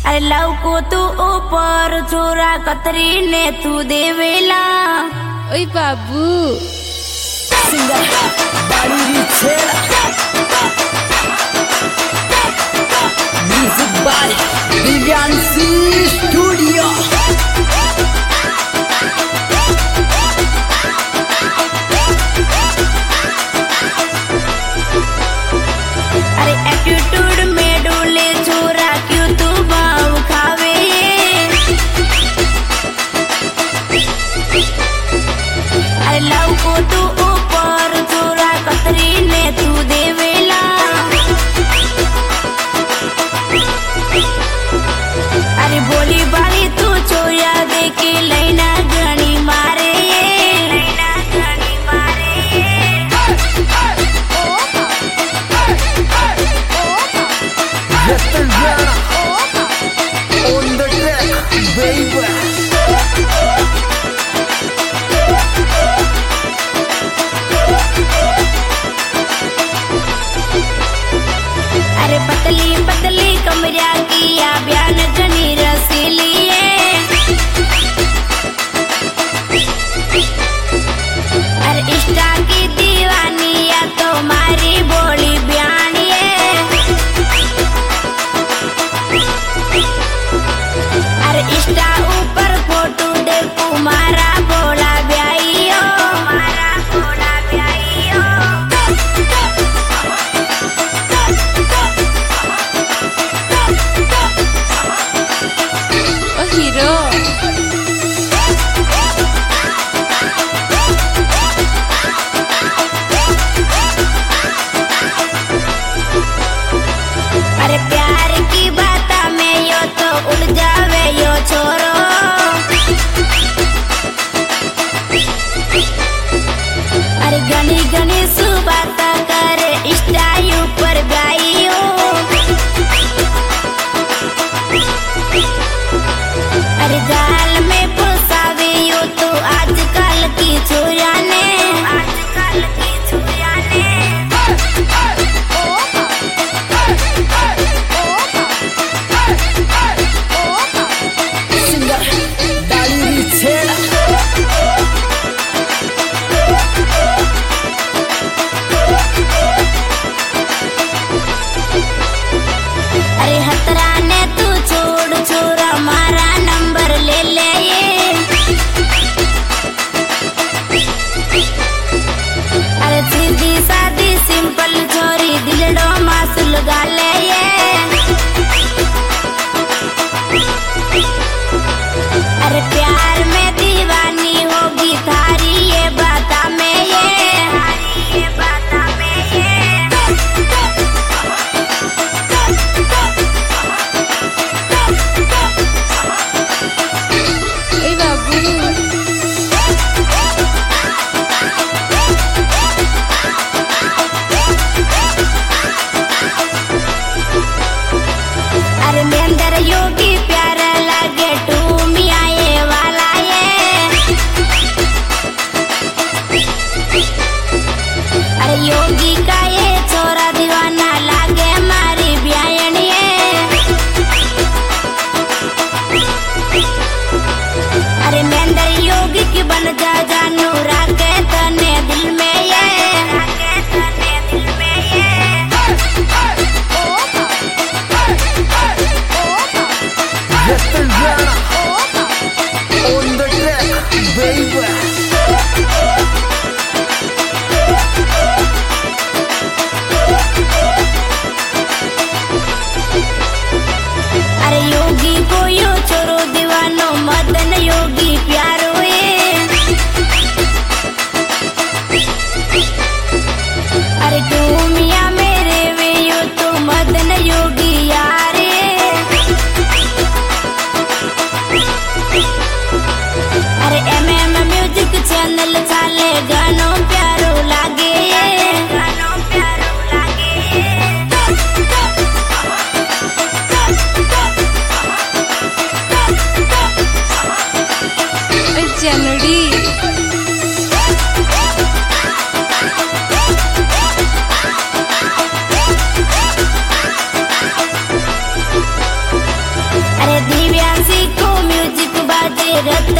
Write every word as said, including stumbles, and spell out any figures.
अरे लव को तू ऊपर छोरा कतरी ने तू देवेला। ओए बाबू सिंगर बाड़ी री छेड़ा म्यूजिक बाय दिव्यांशी स्टूडियो। अरे एटीट्यूड में डोले छोरा क्यों तू भाव खावे। अरे लव को तू ऊपर छोरा कतरी ने तू देवेला। अरे बोली बाली तू चोरिया दे के लैना गणी मारे लैना गणी मारे। On the track, baby. अरे पतली पतली कमरिया किया बयान जनी रसीली है। अरे इष्टा की दीवानी या तो मारी बोली बयानी है। अरे इष्टा ऊपर फोटो देखो मारा बोला ब्याइयो मारा बोला ब्याइयो। ओ हीरो अरे प्यार की बात में यो तो उड़ जावे यो छोरो। अरे घनी घनी सु बात करे स्टाई ऊपर गाइयो। अरे जाल में फसावे यो तो आजकल की छोरा ने आजकल की छोरा ने। सिंगर रत